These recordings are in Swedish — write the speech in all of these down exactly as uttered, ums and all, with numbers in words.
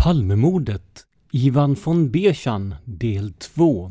Palmemordet, Ivan von Berchan, del två.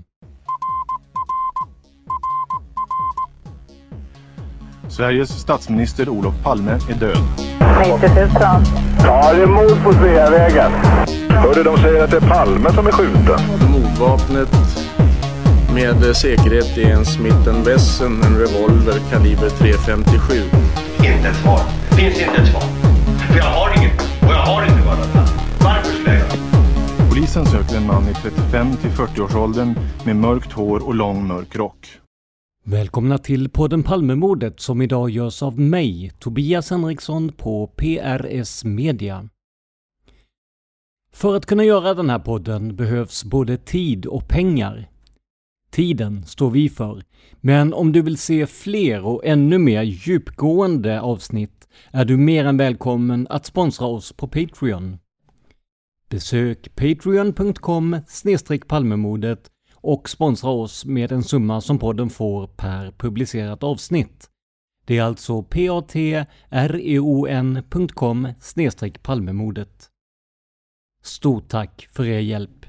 Sveriges statsminister Olof Palme är död. nittio tusen. Ja, det är mord på Sveavägen. Hörde de säger att det är Palme som är skjuten. Mordvapnet med säkerhet är en Smith and Wesson, en revolver kaliber tre femtiosju. Inte ett svar. Finns inte ett svar. För jag har inget. Och jag har inte varit. Varför skulle jag? Polisen söker en man i trettiofem till fyrtio-årsåldern med mörkt hår och lång mörk rock. Välkomna till podden Palmemordet som idag görs av mig, Tobias Henriksson på P R S Media. För att kunna göra den här podden behövs både tid och pengar. Tiden står vi för, men om du vill se fler och ännu mer djupgående avsnitt är du mer än välkommen att sponsra oss på Patreon. Besök patreon punkt com slash palmemordet och sponsra oss med en summa som podden får per publicerat avsnitt. Det är alltså patreon punkt com slash palmemordet. Stort tack för er hjälp.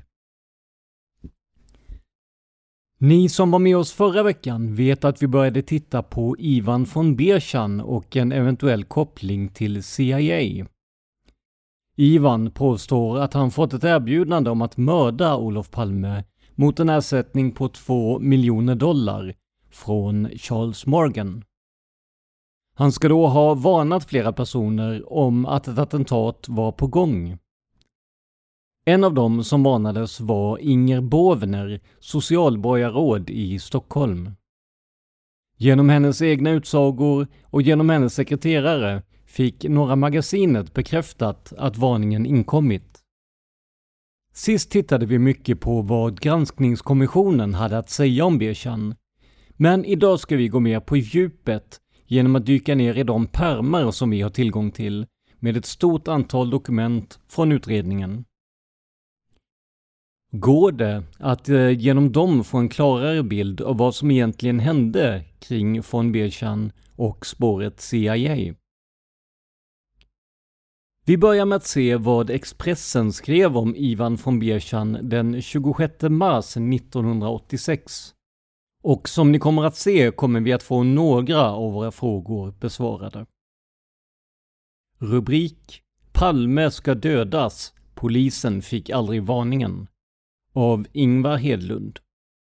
Ni som var med oss förra veckan vet att vi började titta på Ivan von Berchan och en eventuell koppling till C I A. Ivan påstår att han fått ett erbjudande om att mörda Olof Palme mot en ersättning på två miljoner dollar från Charles Morgan. Han ska då ha varnat flera personer om att ett attentat var på gång. En av dem som varnades var Inger Bovner, socialborgarråd i Stockholm. Genom hennes egna utsagor och genom hennes sekreterare fick Norra Magasinet bekräftat att varningen inkommit. Sist tittade vi mycket på vad granskningskommissionen hade att säga om Berchan, men idag ska vi gå mer på djupet genom att dyka ner i de pärmar som vi har tillgång till med ett stort antal dokument från utredningen. Går det att eh, genom dem få en klarare bild av vad som egentligen hände kring von Berchan och spåret C I A? Vi börjar med att se vad Expressen skrev om Ivan von Berchan den tjugosjätte mars nittonhundraåttiosex. Och som ni kommer att se kommer vi att få några av våra frågor besvarade. Rubrik: Palme ska dödas. Polisen fick aldrig varningen. Av Ingvar Hedlund.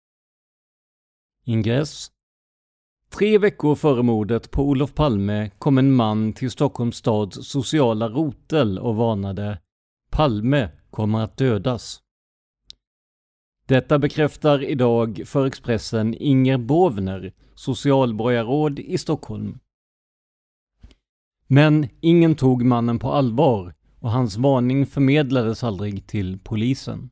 Ingress: Tre veckor före mordet på Olof Palme kom en man till Stockholms stads sociala rotel och varnade: Palme kommer att dödas. Detta bekräftar idag för Expressen Inger Bovner, socialborgarråd i Stockholm. Men ingen tog mannen på allvar och hans varning förmedlades aldrig till polisen.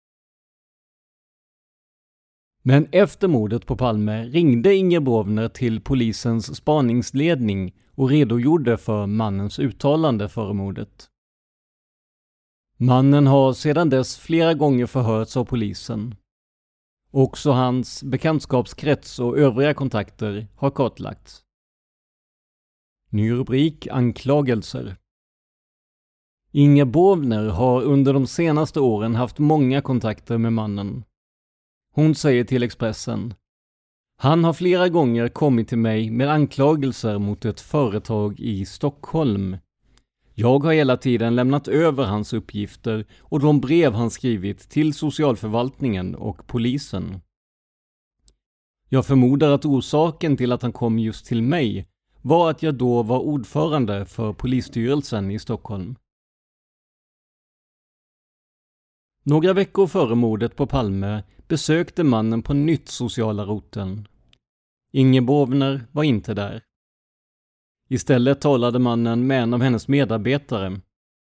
Men efter mordet på Palme ringde Inger Bovner till polisens spaningsledning och redogjorde för mannens uttalande före mordet. Mannen har sedan dess flera gånger förhörts av polisen. Också hans bekantskapskrets och övriga kontakter har kartlagts. Ny rubrik: Anklagelser. Inger Bovner har under de senaste åren haft många kontakter med mannen. Hon säger till Expressen: Han har flera gånger kommit till mig med anklagelser mot ett företag i Stockholm. Jag har hela tiden lämnat över hans uppgifter och de brev han skrivit till socialförvaltningen och polisen. Jag förmodar att orsaken till att han kom just till mig var att jag då var ordförande för polisstyrelsen i Stockholm. Några veckor före mordet på Palme besökte mannen på nytt sociala roteln. Inger Bovner var inte där. Istället talade mannen med en av hennes medarbetare.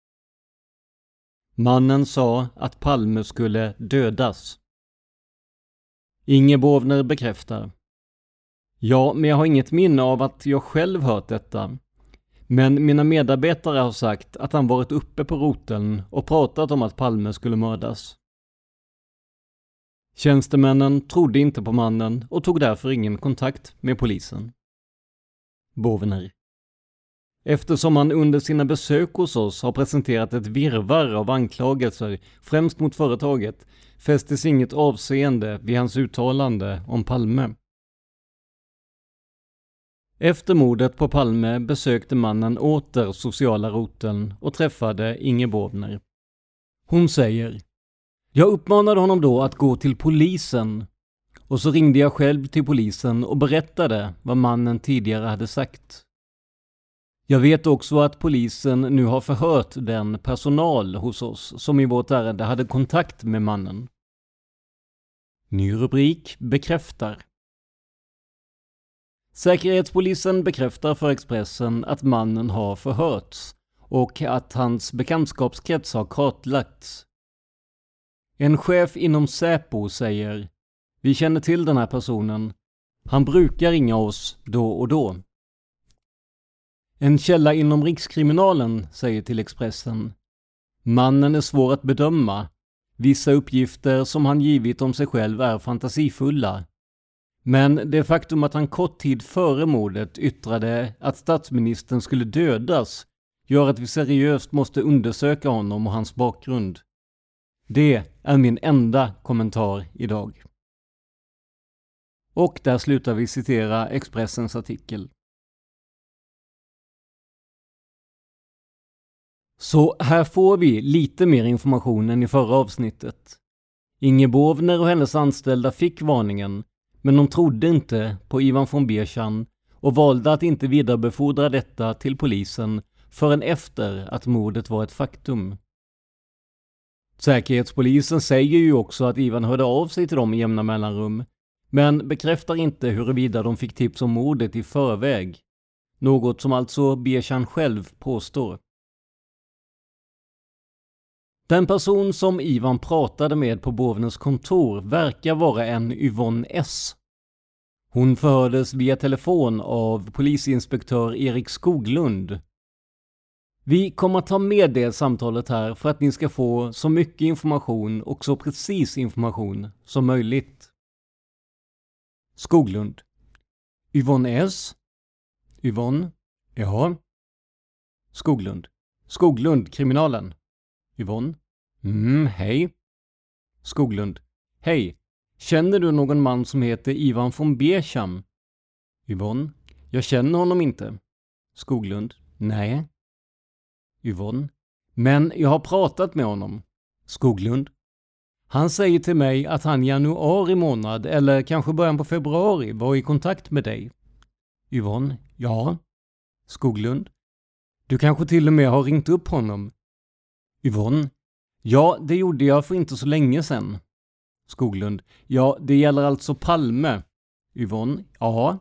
Mannen sa att Palme skulle dödas. Inger Bovner bekräftar: Ja, men jag har inget minne av att jag själv hört detta. Men mina medarbetare har sagt att han varit uppe på roteln och pratat om att Palme skulle mördas. Tjänstemännen trodde inte på mannen och tog därför ingen kontakt med polisen. Bovner: Eftersom han under sina besök hos oss har presenterat ett virrvarr av anklagelser, främst mot företaget, fästes inget avseende vid hans uttalande om Palme. Efter mordet på Palme besökte mannen åter sociala roteln och träffade Inge Båvner. Hon säger: "Jag uppmanade honom då att gå till polisen och så ringde jag själv till polisen och berättade vad mannen tidigare hade sagt. Jag vet också att polisen nu har förhört den personal hos oss som i vårt ärende hade kontakt med mannen." Ny rubrik bekräftar. Säkerhetspolisen bekräftar för Expressen att mannen har förhörts och att hans bekantskapskrets har kartlagts. En chef inom Säpo säger: "Vi känner till den här personen. Han brukar ringa oss då och då." En källa inom Rikskriminalen säger till Expressen: "Mannen är svår att bedöma. Vissa uppgifter som han givit om sig själv är fantasifulla. Men det faktum att han kort tid före mordet yttrade att statsministern skulle dödas gör att vi seriöst måste undersöka honom och hans bakgrund. Det är min enda kommentar idag." Och där slutar vi citera Expressens artikel. Så här får vi lite mer information än i förra avsnittet. Inge Båvner och hennes anställda fick varningen, men de trodde inte på Ivan von Bierchan och valde att inte vidarebefordra detta till polisen förrän efter att mordet var ett faktum. Säkerhetspolisen säger ju också att Ivan hörde av sig till dem i jämna mellanrum, men bekräftar inte huruvida de fick tips om mordet i förväg. Något som alltså Bierchan själv påstår. Den person som Ivan pratade med på Båvners kontor verkar vara en Yvonne S. Hon förhördes via telefon av polisinspektör Erik Skoglund. Vi kommer att ta med det samtalet här för att ni ska få så mycket information och så precis information som möjligt. Skoglund: Yvonne S. Yvonne: ja. Skoglund: Skoglund, kriminalen. Yvonne: mm, hej. Skoglund: hej. Känner du någon man som heter Ivan von Bierchan? Yvonne: jag känner honom inte. Skoglund: nej. Yvonne: men jag har pratat med honom. Skoglund: han säger till mig att han i januari månad eller kanske början på februari var i kontakt med dig. Yvonne: ja. Skoglund: du kanske till och med har ringt upp honom. Yvonne: ja, det gjorde jag för inte så länge sedan. Skoglund: ja, det gäller alltså Palme. Yvonne: ja.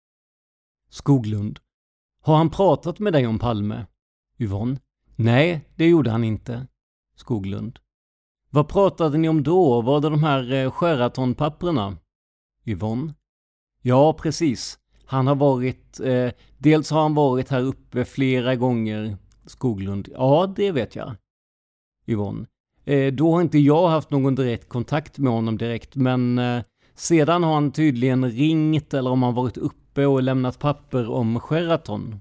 Skoglund: har han pratat med dig om Palme? Yvonne: nej, det gjorde han inte. Skoglund: vad pratade ni om då? Var det de här eh, Sheraton-papperna? Yvonne: ja, precis. Han har varit, eh, dels har han varit här uppe flera gånger. Skoglund: ja, det vet jag. Yvonne: eh, då har inte jag haft någon direkt kontakt med honom direkt, men eh, sedan har han tydligen ringt eller om han varit uppe och lämnat papper om Sheraton.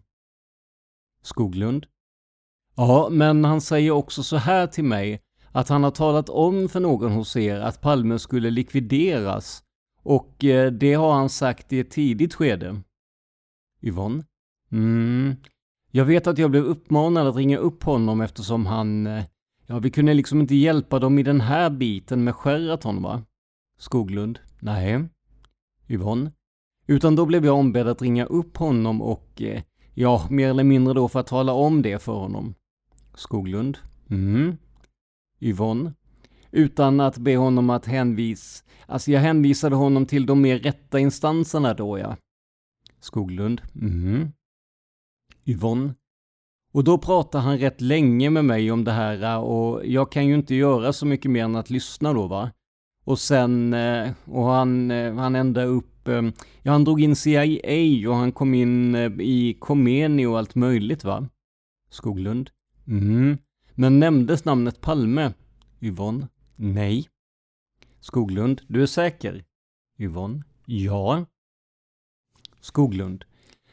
Skoglund: ja, men han säger också så här till mig, att han har talat om för någon hos er att Palme skulle likvideras, och eh, det har han sagt i ett tidigt skede. Yvonne: mm, jag vet att jag blev uppmanad att ringa upp honom eftersom han, eh, ja, vi kunde liksom inte hjälpa dem i den här biten med Sheraton, va? Skoglund: nej. Yvonne: utan då blev jag ombedd att ringa upp honom och eh, ja, mer eller mindre då för att tala om det för honom. Skoglund: mm. Yvonne: utan att be honom att hänvisa, alltså jag hänvisade honom till de mer rätta instanserna då, ja. Skoglund: mm. Yvonne: och då pratar han rätt länge med mig om det här och jag kan ju inte göra så mycket mer än att lyssna då, va? Och sen, och han, han ända upp, ja, han drog in C I A och han kom in i Khomeini och allt möjligt, va? Skoglund: mm. Men nämndes namnet Palme? Yvonne: nej. Skoglund: du är säker? Yvonne: ja. Skoglund: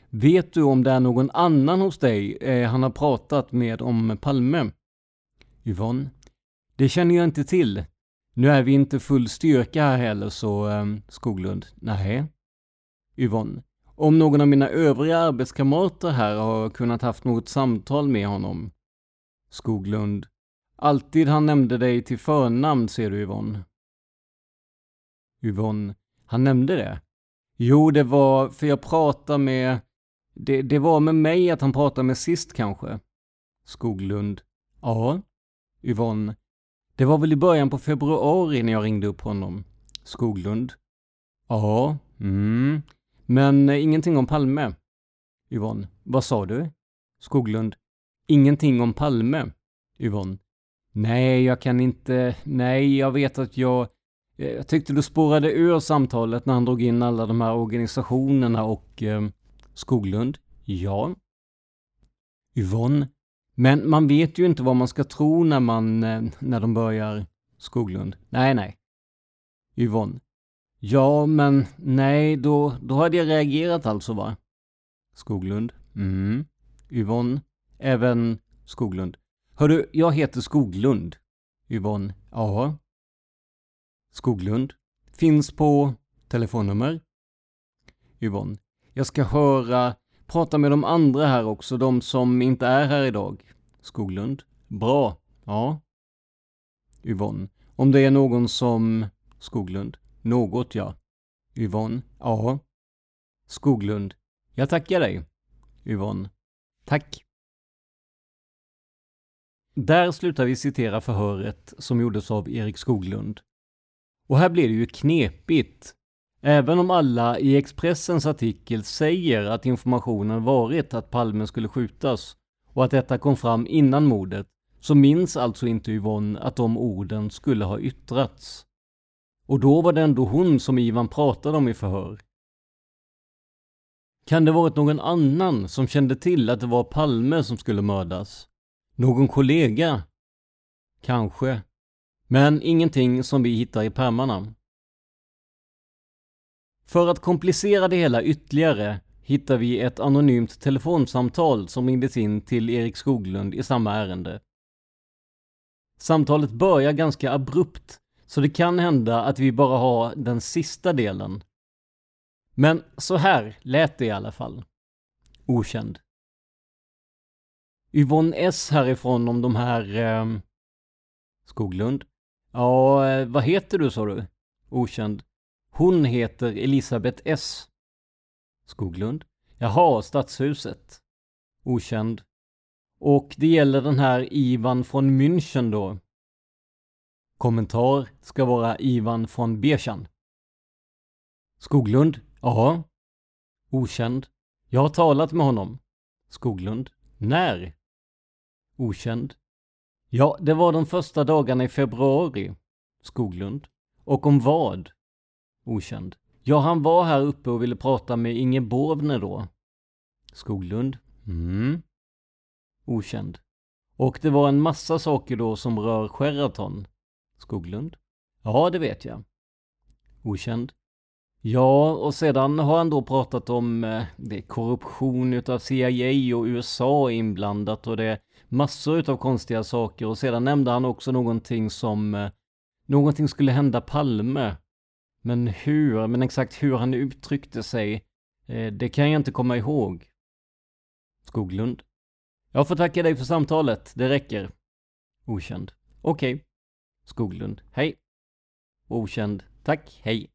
Vet du om det är någon annan hos dig eh, han har pratat med om Palme? Yvonne. Det känner jag inte till. Nu är vi inte full styrka här heller så eh, Skoglund. Nej. Yvonne. Om någon av mina övriga arbetskamrater här har kunnat haft något samtal med honom. Skoglund. Alltid han nämnde dig till förnamn, ser du Yvonne. Yvonne. Han nämnde det? Jo, det var för jag pratade med... Det, det var med mig att han pratade med sist kanske. Skoglund. Ja. Yvonne. Det var väl i början på februari när jag ringde upp honom. Skoglund. Ja. Mm. Men eh, ingenting om Palme. Yvonne. Vad sa du? Skoglund. Ingenting om Palme. Yvonne. Nej, jag kan inte... Nej, jag vet att jag... Jag tyckte du spårade ur samtalet när han drog in alla de här organisationerna och... Eh, Skoglund. Ja. Yvonne. Men man vet ju inte vad man ska tro när man... Eh, när de börjar... Skoglund. Nej, nej. Yvonne. Ja, men nej, då, då hade jag reagerat alltså, va? Skoglund. Mm. Yvonne. Även Skoglund. Hörru, jag heter Skoglund. Yvonne. Ja. Skoglund. Finns på telefonnummer. Yvonne. Jag ska höra, prata med de andra här också, de som inte är här idag. Skoglund. Bra. Ja. Yvonne. Om det är någon som... Skoglund. Något, ja. Yvonne. Ja. Skoglund. Jag tackar dig. Yvonne. Tack. Där slutar vi citera förhöret som gjordes av Erik Skoglund. Och här blir det ju knepigt. Även om alla i Expressens artikel säger att informationen varit att Palme skulle skjutas och att detta kom fram innan mordet, så minns alltså inte Yvonne att de orden skulle ha yttrats. Och då var det ändå hon som Ivan pratade om i förhör. Kan det varit någon annan som kände till att det var Palme som skulle mördas? Någon kollega? Kanske. Men ingenting som vi hittar i pärmarna. För att komplicera det hela ytterligare hittar vi ett anonymt telefonsamtal som ringdes in till Erik Skoglund i samma ärende. Samtalet börjar ganska abrupt, så det kan hända att vi bara har den sista delen. Men så här lät det i alla fall. Okänd. Yvonne S härifrån om de här... Eh... Skoglund. Ja, eh, vad heter du, sa du? Okänd. Hon heter Elisabeth S. Skoglund. Jaha, Stadshuset. Okänd. Och det gäller den här Ivan från München då. Kommentar ska vara Ivan från Beerschan. Skoglund. Ja. Okänd. Jag har talat med honom. Skoglund. När? Okänd. Ja, det var de första dagarna i februari. Skoglund. Och om vad? Okänd. Ja, han var här uppe och ville prata med Inge Bovner då. Skoglund. Mm. Okänd. Och det var en massa saker då som rör Sheraton. Skoglund. Ja, det vet jag. Okänd. Ja, och sedan har han då pratat om eh, det korruption utav C I A och U S A inblandat och det är massor utav konstiga saker. Och sedan nämnde han också någonting som eh, någonting skulle hända Palme. Men hur, men exakt hur han uttryckte sig, eh, det kan jag inte komma ihåg. Skoglund. Jag får tacka dig för samtalet, det räcker. Okänd. Okej. Okay. Skoglund. Hej. Okänd. Tack, hej.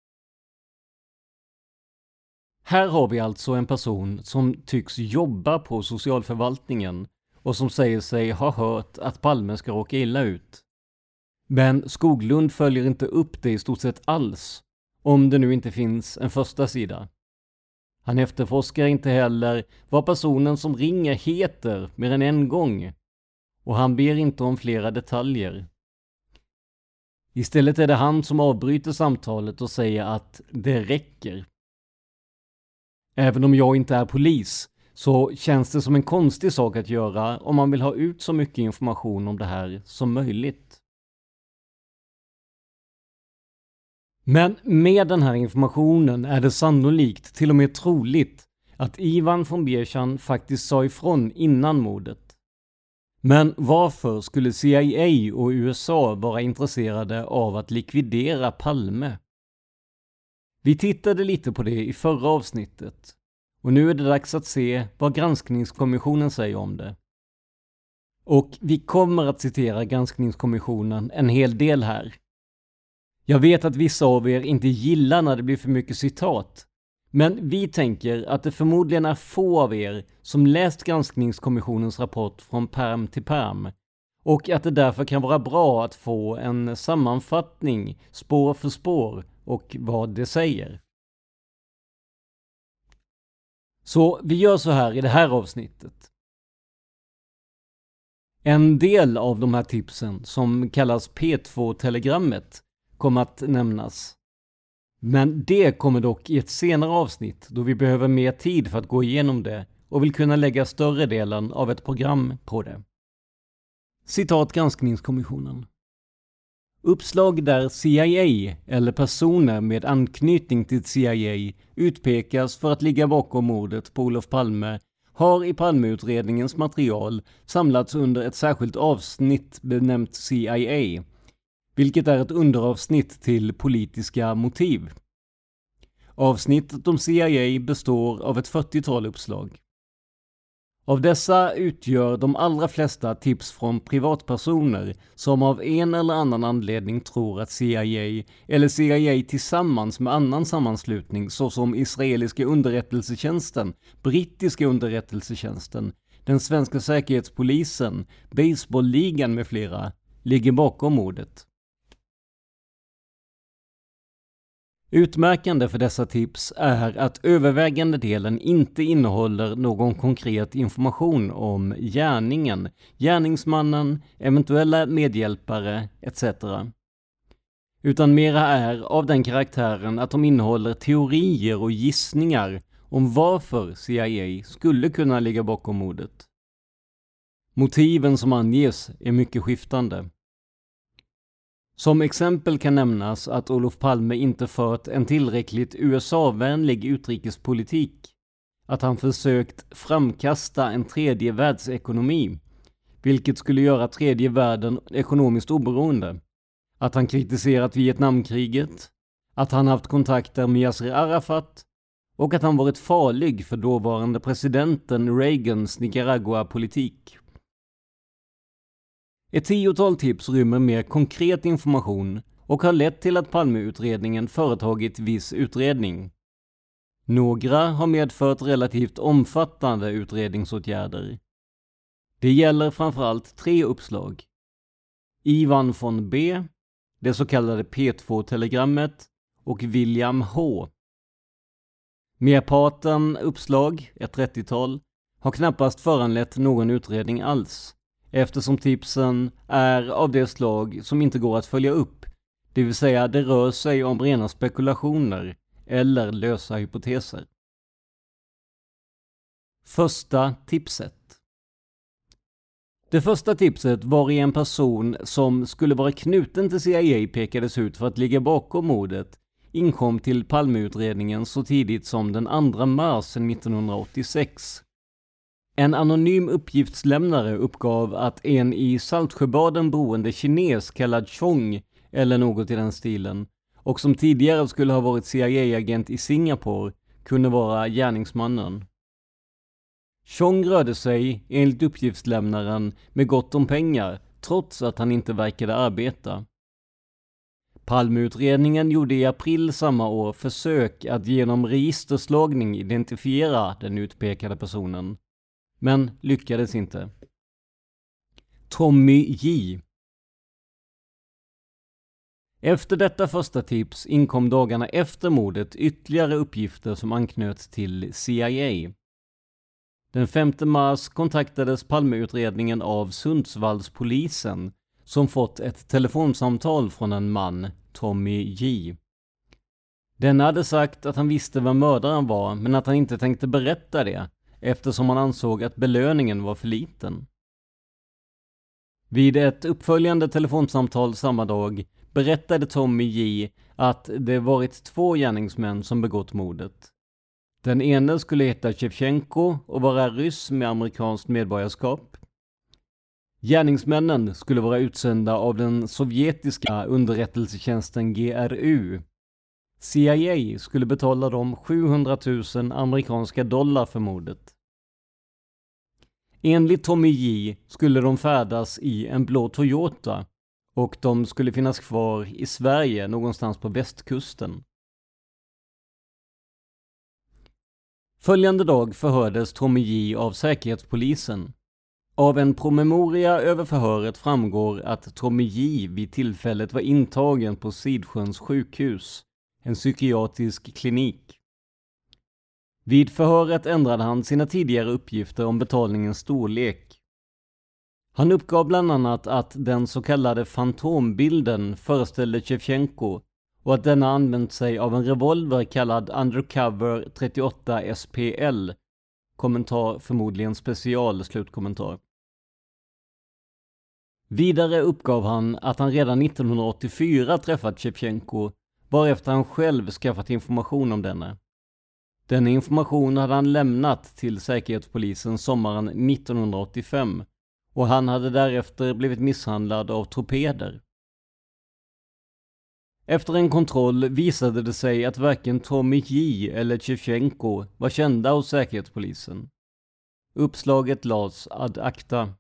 Här har vi alltså en person som tycks jobba på socialförvaltningen och som säger sig ha hört att Palme ska råka illa ut. Men Skoglund följer inte upp det i stort sett alls, om det nu inte finns en första sida. Han efterforskar inte heller vad personen som ringer heter mer än en gång, och han ber inte om flera detaljer. Istället är det han som avbryter samtalet och säger att det räcker. Även om jag inte är polis så känns det som en konstig sak att göra om man vill ha ut så mycket information om det här som möjligt. Men med den här informationen är det sannolikt, till och med troligt, att Ivan von Bierchan faktiskt sa ifrån innan mordet. Men varför skulle C I A och U S A vara intresserade av att likvidera Palme? Vi tittade lite på det i förra avsnittet och nu är det dags att se vad granskningskommissionen säger om det. Och vi kommer att citera granskningskommissionen en hel del här. Jag vet att vissa av er inte gillar när det blir för mycket citat, men vi tänker att det förmodligen är få av er som läst granskningskommissionens rapport från perm till perm och att det därför kan vara bra att få en sammanfattning spår för spår och vad det säger. Så vi gör så här i det här avsnittet. En del av de här tipsen som kallas P två-telegrammet kommer att nämnas. Men det kommer dock i ett senare avsnitt då vi behöver mer tid för att gå igenom det och vill kunna lägga större delen av ett program på det. Citat granskningskommissionen. Uppslag där C I A eller personer med anknytning till C I A utpekas för att ligga bakom mordet på Olof Palme har i Palmeutredningens material samlats under ett särskilt avsnitt benämnt C I A, vilket är ett underavsnitt till politiska motiv. Avsnittet om C I A består av ett fyrtiotal uppslag. Av dessa utgör de allra flesta tips från privatpersoner som av en eller annan anledning tror att C I A eller C I A tillsammans med annan sammanslutning såsom israeliska underrättelsetjänsten, brittiska underrättelsetjänsten, den svenska säkerhetspolisen, baseballligan med flera ligger bakom mordet. Utmärkande för dessa tips är att övervägande delen inte innehåller någon konkret information om gärningen, gärningsmannen, eventuella medhjälpare et cetera. Utan mera är av den karaktären att de innehåller teorier och gissningar om varför C I A skulle kunna ligga bakom mordet. Motiven som anges är mycket skiftande. Som exempel kan nämnas att Olof Palme inte fört en tillräckligt U S A-vänlig utrikespolitik, att han försökt framkasta en tredje världsekonomi, vilket skulle göra tredje världen ekonomiskt oberoende, att han kritiserat Vietnamkriget, att han haft kontakter med Yasser Arafat och att han varit farlig för dåvarande presidenten Reagans Nicaragua-politik. Ett tiotal tips rymmer mer konkret information och har lett till att Palmeutredningen företagit viss utredning. Några har medfört relativt omfattande utredningsåtgärder. Det gäller framförallt tre uppslag. Ivan von B, det så kallade P två-telegrammet och William H. Merparten uppslag, ett trettiotal, har knappast föranlett någon utredning alls, eftersom tipsen är av det slag som inte går att följa upp, det vill säga det rör sig om rena spekulationer eller lösa hypoteser. Första tipset. Det första tipset var i en person som skulle vara knuten till C I A pekades ut för att ligga bakom mordet, inkom till Palmeutredningen så tidigt som den andra mars nittonhundraåttiosex. En anonym uppgiftslämnare uppgav att en i Saltsjöbaden boende kines kallad Chong eller något i den stilen och som tidigare skulle ha varit C I A-agent i Singapore kunde vara gärningsmannen. Chong rörde sig, enligt uppgiftslämnaren, med gott om pengar trots att han inte verkade arbeta. Palmeutredningen gjorde i april samma år försök att genom registerslagning identifiera den utpekade personen, men lyckades inte. Tommy J. Efter detta första tips inkom dagarna efter mordet ytterligare uppgifter som anknöt till C I A. Den femte mars kontaktades Palmeutredningen av Sundsvallspolisen som fått ett telefonsamtal från en man, Tommy J. Den hade sagt att han visste vem mördaren var men att han inte tänkte berätta det eftersom han ansåg att belöningen var för liten. Vid ett uppföljande telefonsamtal samma dag berättade Tommy J att det varit två gärningsmän som begått mordet. Den ene skulle heta Shevchenko och vara ryss med amerikanskt medborgarskap. Gärningsmännen skulle vara utsända av den sovjetiska underrättelsetjänsten G R U. C I A skulle betala dem sjuhundratusen amerikanska dollar för mordet. Enligt Tommy J skulle de färdas i en blå Toyota och de skulle finnas kvar i Sverige någonstans på västkusten. Följande dag förhördes Tommy J av säkerhetspolisen. Av en promemoria över förhöret framgår att Tommy J vid tillfället var intagen på Sidsjöns sjukhus, en psykiatrisk klinik. Vid förhöret ändrade han sina tidigare uppgifter om betalningens storlek. Han uppgav bland annat att den så kallade fantombilden föreställde Shevchenko och att denna använt sig av en revolver kallad Undercover trettioåtta S P L. Kommentar förmodligen special, slutkommentar. Vidare uppgav han att han redan nittonhundraåttiofyra träffat Shevchenko, varefter han själv skaffat information om denne. Denna information hade han lämnat till säkerhetspolisen sommaren nittonhundraåttiofem och han hade därefter blivit misshandlad av torpeder. Efter en kontroll visade det sig att varken Tommy J eller Shevchenko var kända hos säkerhetspolisen. Uppslaget lades ad acta.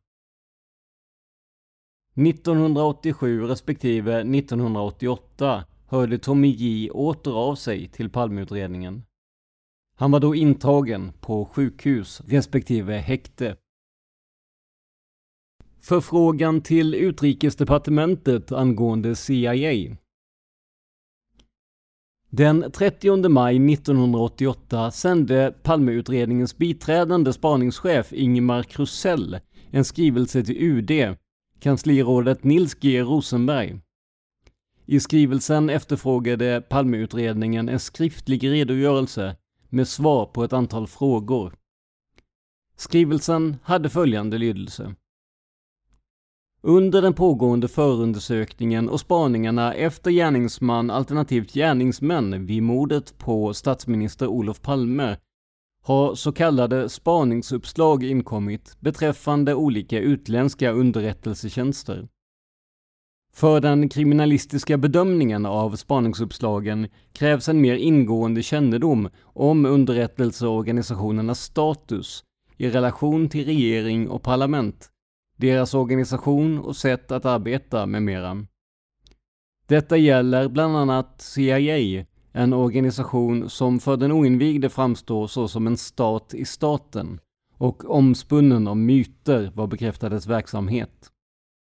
nittonhundraåttiosju respektive nittonhundraåttioåtta hörde Tommy J åter av sig till Palmeutredningen. Han var då intagen på sjukhus respektive häkte. Förfrågan till Utrikesdepartementet angående C I A. Den trettionde maj nittonhundraåttioåtta sände Palmeutredningens biträdande spaningschef Ingemar Krusell en skrivelse till U D, kanslirådet Nils G. Rosenberg. I skrivelsen efterfrågade Palmeutredningen en skriftlig redogörelse med svar på ett antal frågor. Skrivelsen hade följande lydelse. Under den pågående förundersökningen och spaningarna efter gärningsman alternativt gärningsmän vid mordet på statsminister Olof Palme har så kallade spaningsuppslag inkommit beträffande olika utländska underrättelsetjänster. För den kriminalistiska bedömningen av spaningsuppslagen krävs en mer ingående kännedom om underrättelseorganisationernas status i relation till regering och parlament, deras organisation och sätt att arbeta med mera. Detta gäller bland annat C I A, en organisation som för den oinvigde framstår så som en stat i staten och omspunnen av myter vad bekräftar dess verksamhet.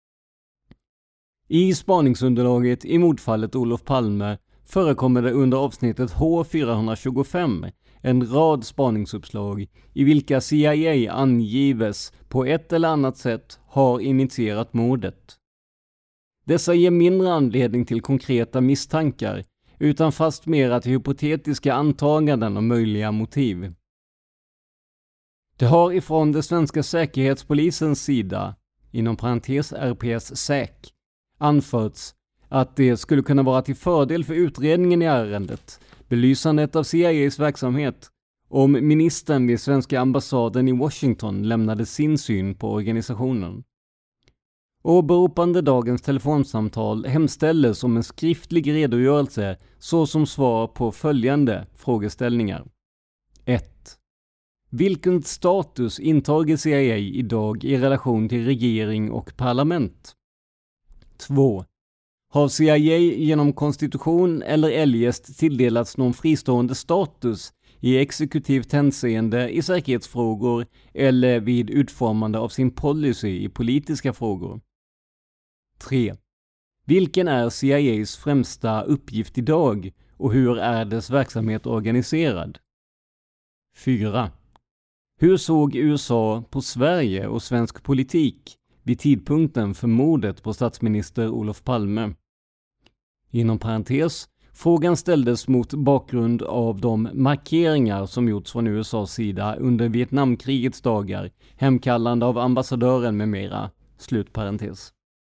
I spaningsunderlaget i mordfallet Olof Palme förekommer det under avsnittet H fyrahundratjugofem en rad spaningsuppslag i vilka C I A angives på ett eller annat sätt har initierat mordet. Dessa ger mindre anledning till konkreta misstankar utan fastmera till hypotetiska antaganden om möjliga motiv. Det har ifrån det svenska säkerhetspolisens sida, inom parentes R P S SÄK, anförts att det skulle kunna vara till fördel för utredningen i ärendet, belysandet av C I A:s verksamhet, om ministern vid svenska ambassaden i Washington lämnade sin syn på organisationen. Åberopande dagens telefonsamtal hemställes om en skriftlig redogörelse så som svar på följande frågeställningar. ett. Vilken status intar C I A idag i relation till regering och parlament? två. Har C I A genom konstitution eller eljest tilldelats någon fristående status i exekutivt hänseende i säkerhetsfrågor eller vid utformande av sin policy i politiska frågor? tre. Vilken är C I A:s främsta uppgift idag och hur är dess verksamhet organiserad? fyra. Hur såg U S A på Sverige och svensk politik vid tidpunkten för mordet på statsminister Olof Palme? Inom parentes, frågan ställdes mot bakgrund av de markeringar som gjorts från U S A:s sida under Vietnamkrigets dagar, hemkallande av ambassadören med mera. Slut parentes.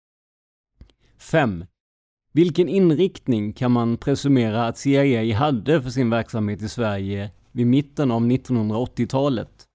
fem. Vilken inriktning kan man presumera att C I A hade för sin verksamhet i Sverige vid mitten av nittonhundraåttiotalet.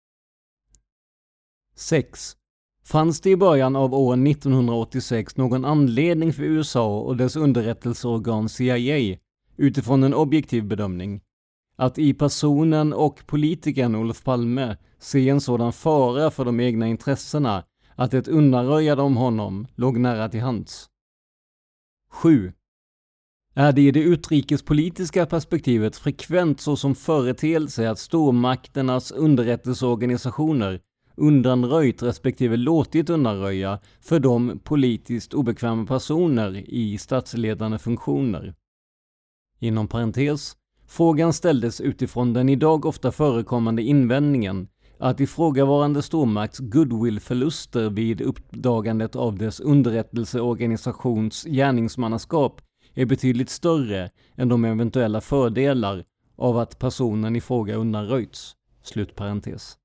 sex. Fanns det i början av år nittonhundraåttiosex någon anledning för U S A och dess underrättelseorgan C I A utifrån en objektiv bedömning att i personen och politikern Olof Palme se en sådan fara för de egna intressena att ett undanröjande om honom låg nära till hands? sju. Är det i det utrikespolitiska perspektivet frekvent så som företeelse att stormakternas underrättelseorganisationer undanröjt respektive låtit undanröja för de politiskt obekväma personer i statsledande funktioner? Inom parentes, frågan ställdes utifrån den idag ofta förekommande invändningen att ifrågavarande stormakts goodwillförluster vid uppdagandet av dess underrättelseorganisations gärningsmannaskap är betydligt större än de eventuella fördelar av att personen i fråga undanröjts. Slutparentes.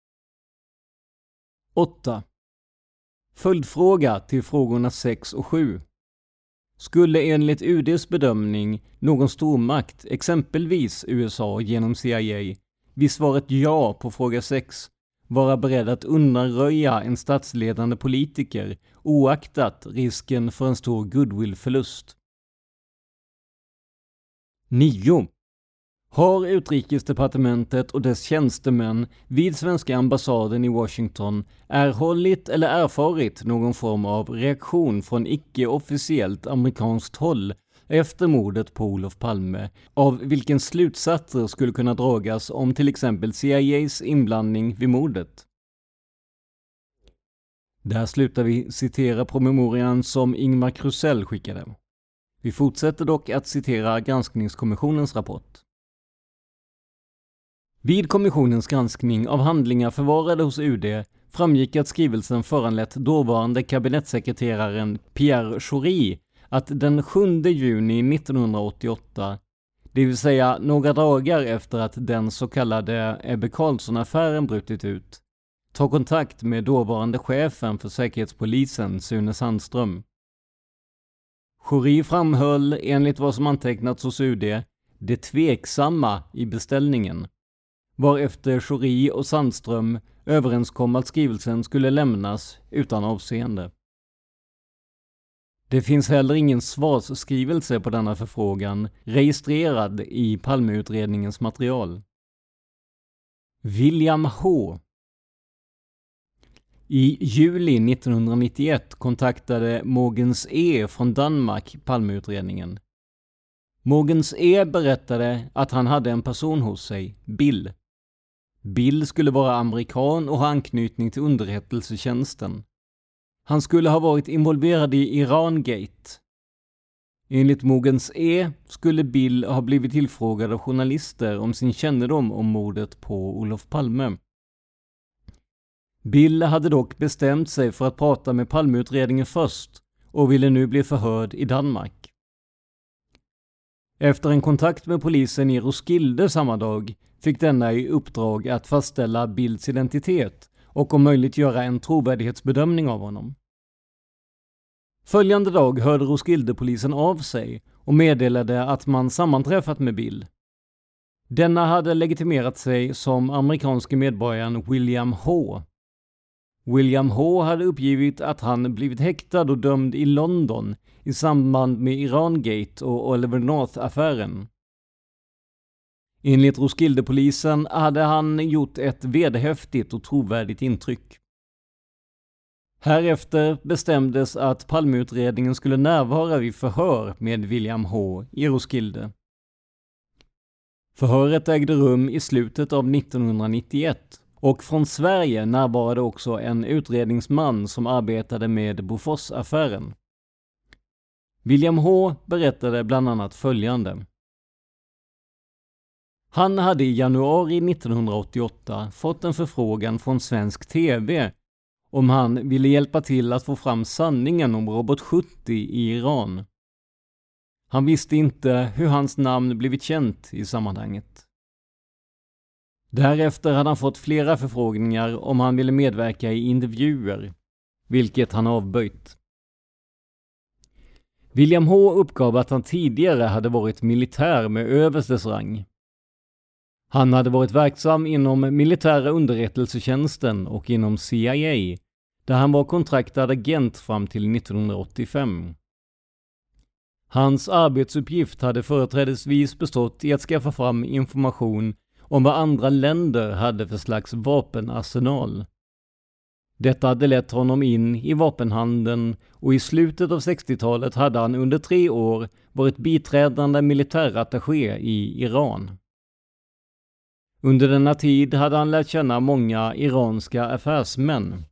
åtta. Följdfråga till frågorna sex och sju. Skulle enligt U D:s bedömning någon stormakt, exempelvis U S A genom C I A, vid svaret ja på fråga sex, vara beredd att undanröja en statsledande politiker oaktat risken för en stor goodwillförlust? nio. Har Utrikesdepartementet och dess tjänstemän vid svenska ambassaden i Washington erhållit eller erfarit någon form av reaktion från icke-officiellt amerikanskt håll efter mordet på Olof Palme, av vilken slutsatser skulle kunna dragas om till exempel C I A:s inblandning vid mordet? Där slutar vi citera promemorian som Ingmar Krusell skickade. Vi fortsätter dock att citera granskningskommissionens rapport. Vid kommissionens granskning av handlingar förvarade hos U D framgick att skrivelsen föranlett dåvarande kabinettssekreteraren Pierre Schori att den sjunde juni nittonhundraåttioåtta, det vill säga några dagar efter att den så kallade Ebbe Carlsson-affären brutit ut, ta kontakt med dåvarande chefen för säkerhetspolisen Sune Sandström. Schori framhöll, enligt vad som antecknats hos U D, det tveksamma i beställningen, varefter Schori och Sandström överenskom att skrivelsen skulle lämnas utan avseende. Det finns heller ingen svarsskrivelse på denna förfrågan registrerad i Palmeutredningens material. William H. I juli nittonhundranittioett kontaktade Mogens E. från Danmark Palmeutredningen. Mogens E. berättade att han hade en person hos sig, Bill. Bill skulle vara amerikan och ha anknytning till underrättelsetjänsten. Han skulle ha varit involverad i Irangate. Enligt Mogens E. skulle Bill ha blivit tillfrågad av journalister om sin kännedom om mordet på Olof Palme. Bill hade dock bestämt sig för att prata med Palmeutredningen först och ville nu bli förhörd i Danmark. Efter en kontakt med polisen i Roskilde samma dag fick denna i uppdrag att fastställa Bills identitet och om möjligt göra en trovärdighetsbedömning av honom. Följande dag hörde Roskilde-polisen av sig och meddelade att man sammanträffat med Bill. Denna hade legitimerat sig som amerikanske medborgaren William H. William H. hade uppgivit att han blivit häktad och dömd i London i samband med Irangate och Oliver North-affären. Enligt Roskilde-polisen hade han gjort ett vederhäftigt och trovärdigt intryck. Härefter bestämdes att Palmeutredningen skulle närvara vid förhör med William H. i Roskilde. Förhöret ägde rum i slutet av nittonhundranittioett och från Sverige närvarade också en utredningsman som arbetade med Bofors-affären. William H. berättade bland annat följande. Han hade i januari nittonhundraåttioåtta fått en förfrågan från svensk tv om han ville hjälpa till att få fram sanningen om Robot sjuttio i Iran. Han visste inte hur hans namn blivit känt i sammanhanget. Därefter hade han fått flera förfrågningar om han ville medverka i intervjuer, vilket han avböjt. William H. uppgav att han tidigare hade varit militär med överstes rang. Han hade varit verksam inom militära underrättelsetjänsten och inom C I A, där han var kontraktad agent fram till nittonhundraåttiofem. Hans arbetsuppgift hade företrädesvis bestått i att skaffa fram information om vad andra länder hade för slags vapenarsenal. Detta hade lett honom in i vapenhandeln och i slutet av sextiotalet hade han under tre år varit biträdande militärattaché i Iran. Under denna tid hade han lärt känna många iranska affärsmän.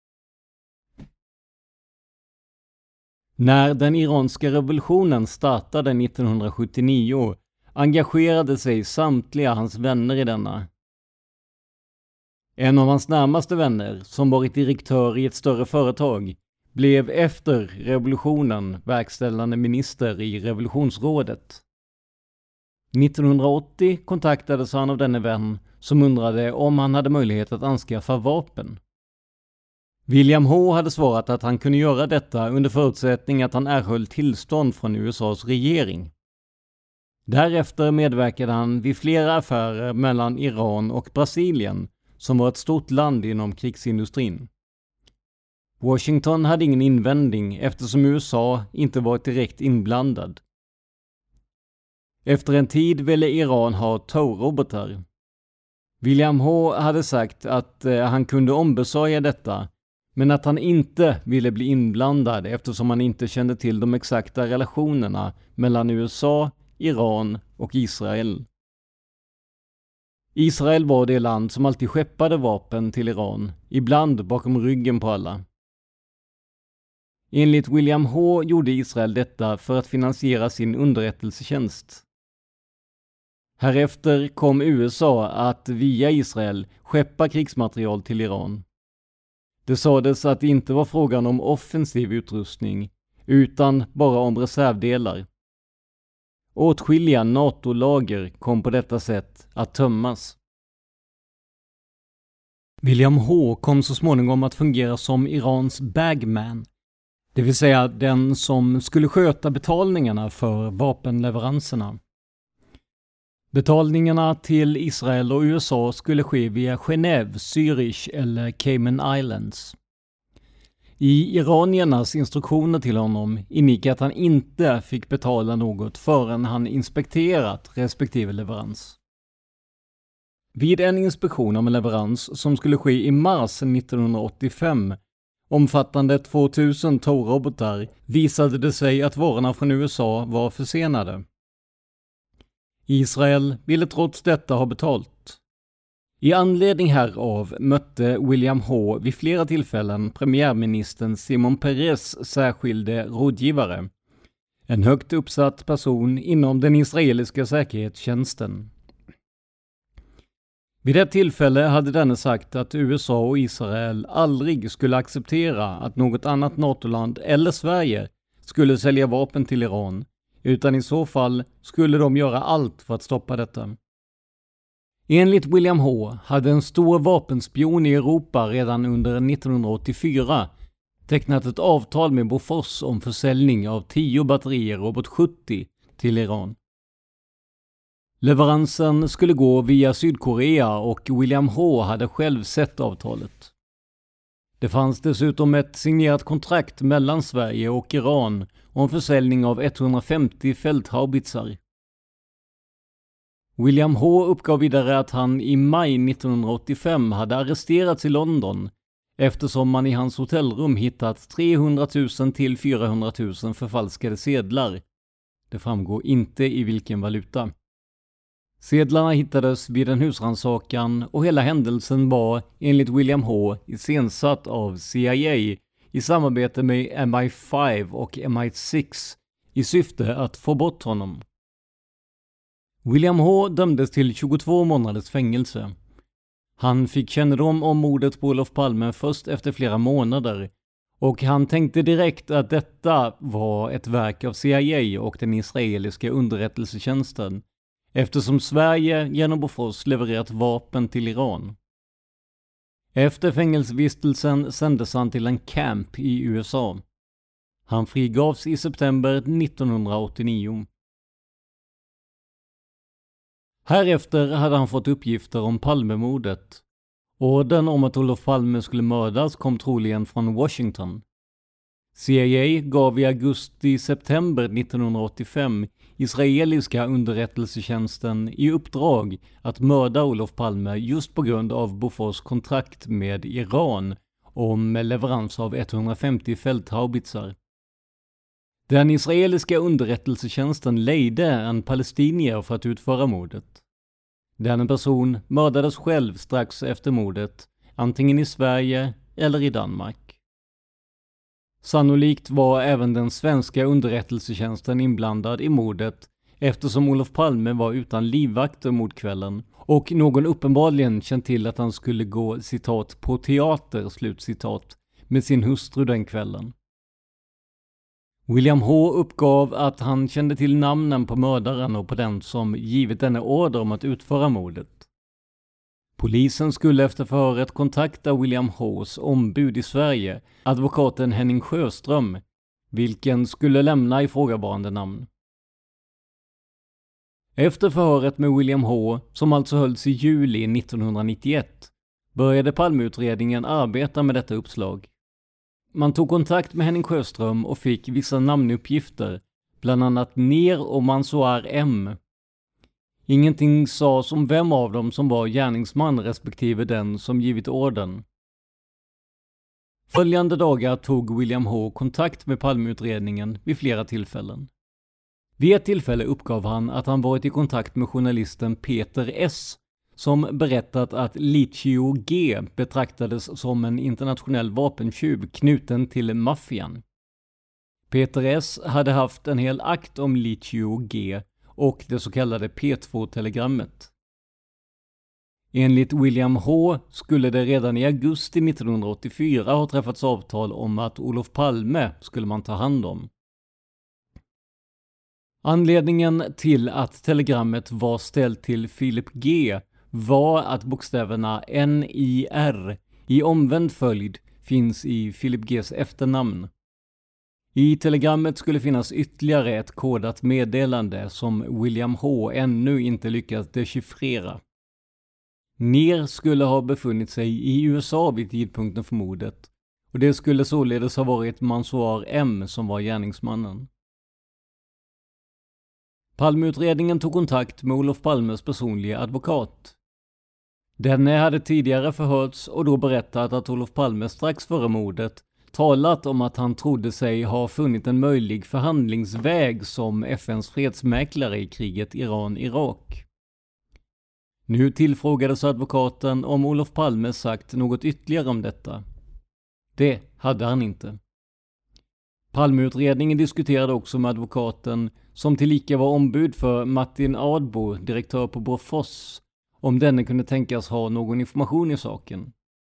När den iranska revolutionen startade nittonhundrasjuttionio engagerade sig samtliga hans vänner i denna. En av hans närmaste vänner, som varit direktör i ett större företag, blev efter revolutionen verkställande minister i revolutionsrådet. nittonhundraåttio kontaktades han av denne vän som undrade om han hade möjlighet att anskaffa vapen. William H. hade svarat att han kunde göra detta under förutsättning att han erhöll tillstånd från U S A:s regering. Därefter medverkade han vid flera affärer mellan Iran och Brasilien, som var ett stort land inom krigsindustrin. Washington hade ingen invändning eftersom U S A inte varit direkt inblandad. Efter en tid ville Iran ha Tor-robotar. William H. hade sagt att eh, han kunde ombesörja detta, men att han inte ville bli inblandad eftersom han inte kände till de exakta relationerna mellan U S A, Iran och Israel. Israel var det land som alltid skeppade vapen till Iran, ibland bakom ryggen på alla. Enligt William H. gjorde Israel detta för att finansiera sin underrättelsetjänst. Härefter kom U S A att via Israel skeppa krigsmaterial till Iran. Det sades att det inte var frågan om offensiv utrustning, utan bara om reservdelar. Åtskilliga NATO-lager kom på detta sätt att tömmas. William H. kom så småningom att fungera som Irans bagman, det vill säga den som skulle sköta betalningarna för vapenleveranserna. Betalningarna till Israel och U S A skulle ske via Genève, Zürich eller Cayman Islands. I iraniernas instruktioner till honom ingick att han inte fick betala något förrän han inspekterat respektive leverans. Vid en inspektion av en leverans som skulle ske i mars nittonhundraåttiofem omfattande tvåtusen Tor-robotar visade det sig att varorna från U S A var försenade. Israel ville trots detta ha betalt. I anledning härav mötte William H. vid flera tillfällen premiärministern Simon Peres särskilde rådgivare, en högt uppsatt person inom den israeliska säkerhetstjänsten. Vid ett tillfälle hade denne sagt att U S A och Israel aldrig skulle acceptera att något annat NATO-land eller Sverige skulle sälja vapen till Iran, utan i så fall skulle de göra allt för att stoppa detta. Enligt William H. hade en stor vapenspion i Europa redan under nittonhundraåttiofyra tecknat ett avtal med Bofors om försäljning av tio batterier Robot sjuttio till Iran. Leveransen skulle gå via Sydkorea och William H. hade själv sett avtalet. Det fanns dessutom ett signerat kontrakt mellan Sverige och Iran om försäljning av etthundrafemtio fälthaubitsar. William H. uppgav vidare att han i maj nittonhundraåttiofem hade arresterats i London eftersom man i hans hotellrum hittat trehundratusen till fyrahundratusen förfalskade sedlar. Det framgår inte i vilken valuta. Sedlarna hittades vid en husrannsakan och hela händelsen var enligt William H. iscensatt av C I A i samarbete med M I fem och M I sex i syfte att få bort honom. William H. dömdes till tjugotvå månaders fängelse. Han fick kännedom om mordet på Olof Palme först efter flera månader och han tänkte direkt att detta var ett verk av C I A och den israeliska underrättelsetjänsten, eftersom Sverige genom Bofors levererat vapen till Iran. Efter fängelsevistelsen sändes han till en camp i U S A. Han frigavs i september nittonhundraåttionio. Härefter hade han fått uppgifter om Palmemordet. Orden om att Olof Palme skulle mördas kom troligen från Washington. C I A gav i augusti-september nittonhundraåttiofem israeliska underrättelsetjänsten i uppdrag att mörda Olof Palme just på grund av Bofors kontrakt med Iran om leverans av etthundrafemtio fälthaubitsar. Den israeliska underrättelsetjänsten lejde en palestinier för att utföra mordet. Denna person mördades själv strax efter mordet, antingen i Sverige eller i Danmark. Sannolikt var även den svenska underrättelsetjänsten inblandad i mordet eftersom Olof Palme var utan livvakter mot kvällen och någon uppenbarligen känt till att han skulle gå citat på teater slutcitat med sin hustru den kvällen. William H. uppgav att han kände till namnen på mördaren och på den som givit denne order om att utföra mordet. Polisen skulle efter förhöret kontakta William H's ombud i Sverige, advokaten Henning Sjöström, vilken skulle lämna ifrågavarande namn. Efter förhöret med William H., som alltså hölls i juli nittonhundranittioett, började Palmeutredningen arbeta med detta uppslag. Man tog kontakt med Henning Sjöström och fick vissa namnuppgifter, bland annat Ner och Mansour M. Ingenting sades om vem av dem som var gärningsman respektive den som givit orden. Följande dagar tog William H. kontakt med Palmeutredningen vid flera tillfällen. Vid ett tillfälle uppgav han att han varit i kontakt med journalisten Peter S. som berättat att Licio G betraktades som en internationell vapentjuv knuten till maffian. Peter S. hade haft en hel akt om Licio G och det så kallade P två-telegrammet. Enligt William H. skulle det redan i augusti nittonhundraåttiofyra ha träffats avtal om att Olof Palme skulle man ta hand om. Anledningen till att telegrammet var ställt till Philip G var att bokstäverna N I R i omvänd följd finns i Philip Gs efternamn. I telegrammet skulle finnas ytterligare ett kodat meddelande som William H. ännu inte lyckats dechiffrera. Ner skulle ha befunnit sig i U S A vid tidpunkten för mordet och det skulle således ha varit Mansour M. som var gärningsmannen. Palmeutredningen tog kontakt med Olof Palmes personliga advokat. Denne hade tidigare förhörts och då berättat att Olof Palme strax före mordet talat om att han trodde sig ha funnit en möjlig förhandlingsväg som F N:s fredsmäklare i kriget Iran-Irak. Nu tillfrågades advokaten om Olof Palme sagt något ytterligare om detta. Det hade han inte. Palmeutredningen diskuterade också med advokaten, som tillika var ombud för Martin Adbo, direktör på Bofors, om denne kunde tänkas ha någon information i saken.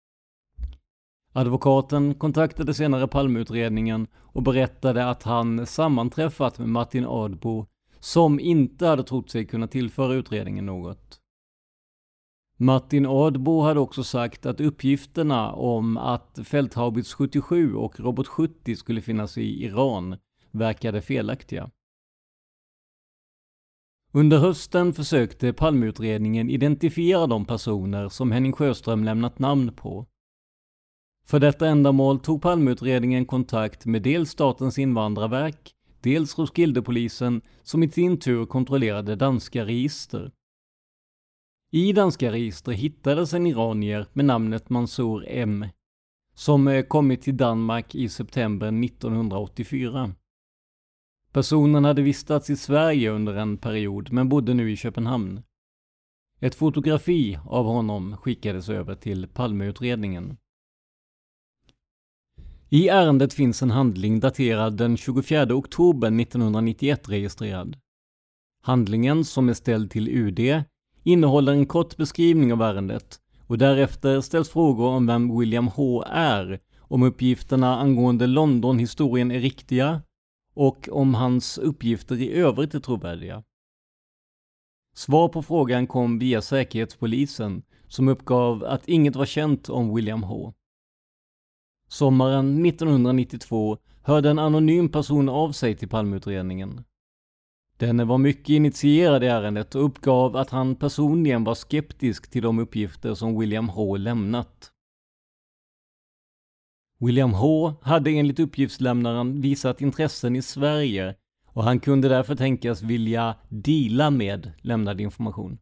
Advokaten kontaktade senare Palmeutredningen och berättade att han sammanträffat med Martin Adbo, som inte hade trott sig kunna tillföra utredningen något. Martin Adbo hade också sagt att uppgifterna om att Fälthaubits sjuttiosju och Robot sjuttio skulle finnas i Iran verkade felaktiga. Under hösten försökte Palmeutredningen identifiera de personer som Henning Sjöström lämnat namn på. För detta ändamål tog Palmeutredningen kontakt med dels Statens invandrarverk, dels Roskildepolisen, som i sin tur kontrollerade danska register. I danska register hittades en iranier med namnet Mansour M, som kommit till Danmark i september nittonhundraåttiofyra. Personen hade vistats i Sverige under en period men bodde nu i Köpenhamn. Ett fotografi av honom skickades över till Palmeutredningen. I ärendet finns en handling daterad den tjugofjärde oktober nittonhundranittioett registrerad. Handlingen, som är ställd till U D, innehåller en kort beskrivning av ärendet och därefter ställs frågor om vem William H. är, om uppgifterna angående London-historien är riktiga och om hans uppgifter i övrigt är trovärdiga. Svar på frågan kom via Säkerhetspolisen, som uppgav att inget var känt om William H. Sommaren nittonhundranittiotvå hörde en anonym person av sig till Palmeutredningen. Denne var mycket initierad i ärendet och uppgav att han personligen var skeptisk till de uppgifter som William H. lämnat. William H. hade enligt uppgiftslämnaren visat intressen i Sverige och han kunde därför tänkas vilja deala med lämnad information.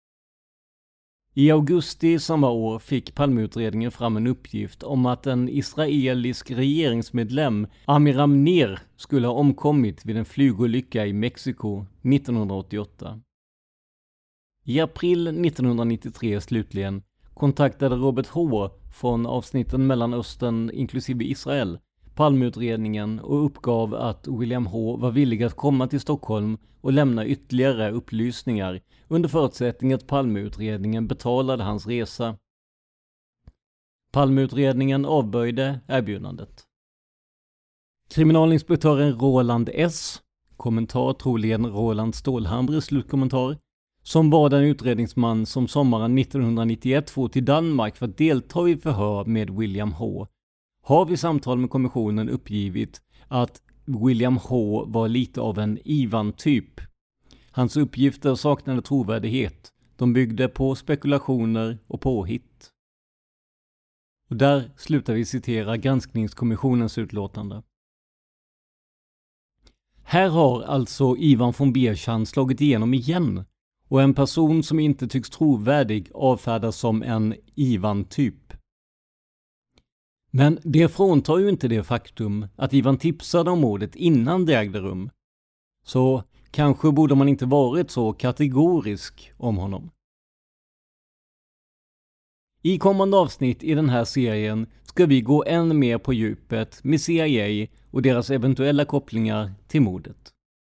I augusti samma år fick Palmeutredningen fram en uppgift om att en israelisk regeringsmedlem, Amiram Nir, skulle ha omkommit vid en flygolycka i Mexiko nittonhundraåttioåtta. I april nittonhundranittiotre slutligen kontaktade Robert H. från avsnitten Mellanöstern inklusive Israel Palmeutredningen och uppgav att William H. var villig att komma till Stockholm och lämna ytterligare upplysningar under förutsättning att Palmeutredningen betalade hans resa. Palmeutredningen avböjde erbjudandet. Kriminalinspektören Roland S., kommentar troligen Roland Stålhamres slutkommentar, som var den utredningsman som sommaren nittonhundranittioett for till Danmark för att delta i förhör med William H., har vid samtal med kommissionen uppgivit att William H. var lite av en Ivan-typ. Hans uppgifter saknade trovärdighet. De byggde på spekulationer och påhitt. Och där slutar vi citera granskningskommissionens utlåtande. Här har alltså Ivan von Beerschan slagit igenom igen och en person som inte tycks trovärdig avfärdas som en Ivan-typ. Men det fråntar ju inte det faktum att Ivan tipsade om mordet innan det ägde rum. Så kanske borde man inte varit så kategorisk om honom. I kommande avsnitt i den här serien ska vi gå än mer på djupet med C I A och deras eventuella kopplingar till mordet.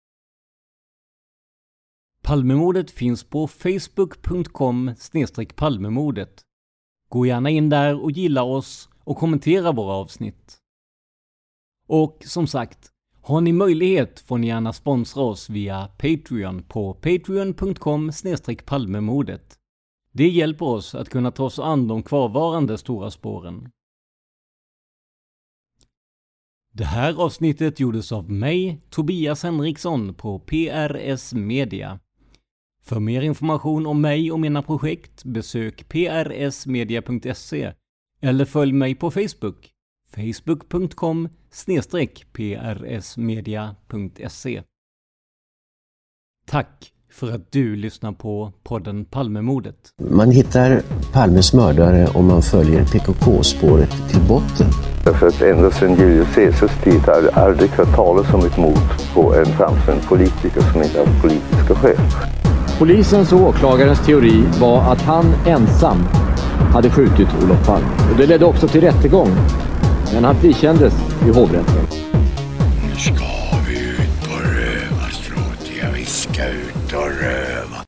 Palmemordet finns på facebook punkt com slash palmemordet. Gå gärna in där och gilla oss och kommentera våra avsnitt. Och som sagt, har ni möjlighet får ni gärna sponsra oss via Patreon på patreon punkt com slash palmemordet. Det hjälper oss att kunna ta oss an de kvarvarande stora spåren. Det här avsnittet gjordes av mig, Tobias Henriksson på P R S Media. För mer information om mig och mina projekt besök p r s media punkt se eller följ mig på Facebook, facebook punkt com slash p r s media punkt se. Tack för att du lyssnar på podden Palmemordet. Man hittar Palmes mördare om man följer P K K-spåret till botten. Därför att ända sedan Julius Caesars tid har det aldrig hört talas om ett mord på en framstående politiker som inte har politiska skäl. Polisens och åklagarens teori var att han ensam hade skjutit Olof Palme. Och det ledde också till rättegång. Men han frikändes i hovrätten. Nu ska vi ut på rövarstråt. Ja, vi ska ut och röva.